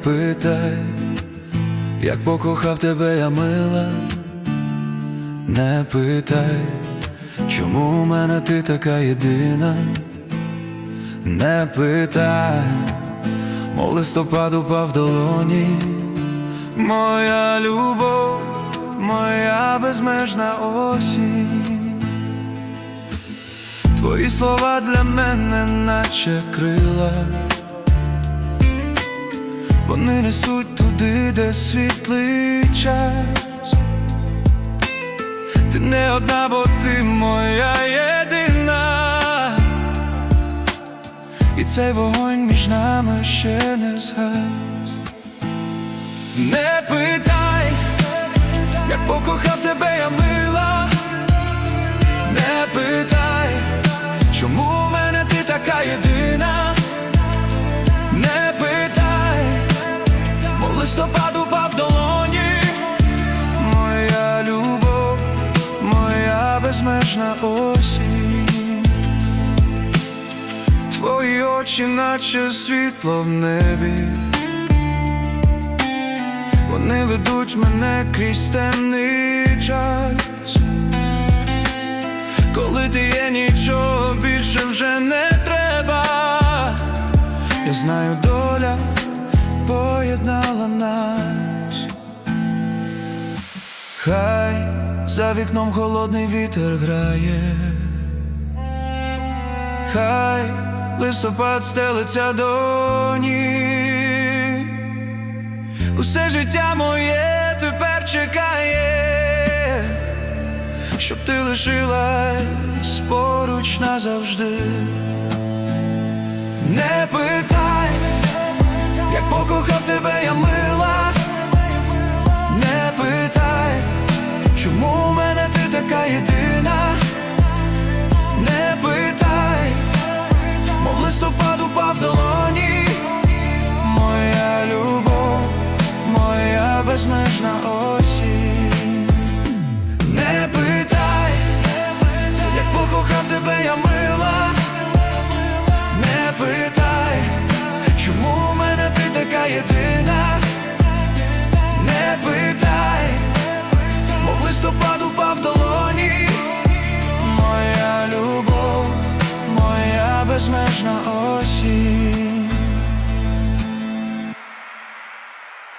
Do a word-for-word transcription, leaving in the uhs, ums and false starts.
питай, як покохав тебе я, мила. Не питай, чому у мене ти така єдина. Не питай, мов листопад упав в долоні. Моя любов, моя безмежна осінь. Твої слова для мене наче крила, вони несуть туди, де світлий час. Ти не одна, бо ти моя єдина, і цей вогонь між нами ще не згас. Не питай, як покохав тебе я, мила. Не питай, чому в мене ти така єдина. Не питай, мов листопад упав в долоні. Моя любов, моя безмежна осінь. Твої очі наче світло в небі, вони ведуть мене крізь темний час. Коли ти є, нічого більше вже не треба. Я знаю, доля поєднала нас. Хай за вікном холодний вітер грає, хай листопад стелиться до ніг. Усе життя моє тепер чекає, щоб ти лишилась поруч назавжди. Не питай, як покохав тебе я, мила. Не питай, чому в мене ти така єдина. Не питай, мов листопад упав в долоні. Моя любов, моя безмежна осінь.